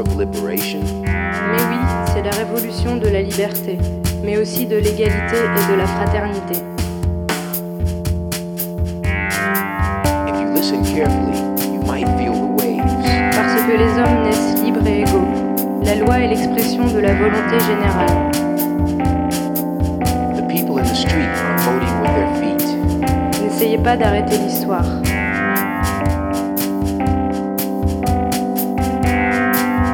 of liberation. Mais oui, c'est la révolution de la liberté, mais aussi de l'égalité et de la fraternité. If you listen carefully, you might feel the waves. Parce que les hommes naissent libres et égaux. La loi est l'expression de la volonté générale. The people in the street are voting with their feet. N'essayez pas d'arrêter l'histoire.